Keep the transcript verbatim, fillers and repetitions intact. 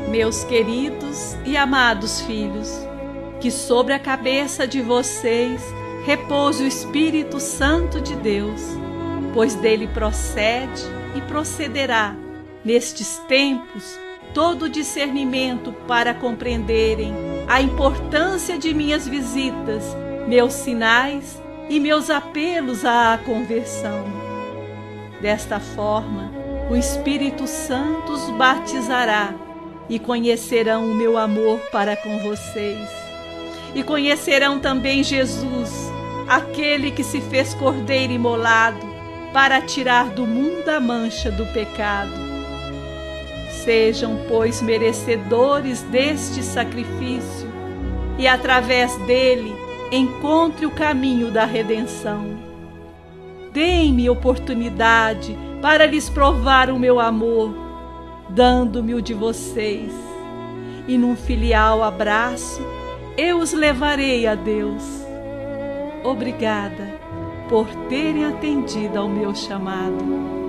Meus queridos e amados filhos, que sobre a cabeça de vocês repouse o Espírito Santo de Deus, pois dele procede e procederá, nestes tempos, todo o discernimento para compreenderem a importância de minhas visitas, meus sinais e meus apelos à conversão. Desta forma, o Espírito Santo os batizará e conhecerão o meu amor para com vocês. E conhecerão também Jesus, aquele que se fez cordeiro imolado para tirar do mundo a mancha do pecado. Sejam, pois, merecedores deste sacrifício e, através dele, encontre o caminho da redenção. Deem-me oportunidade para lhes provar o meu amor, dando-me o de vocês, e num filial abraço eu os levarei a Deus. Obrigada por terem atendido ao meu chamado.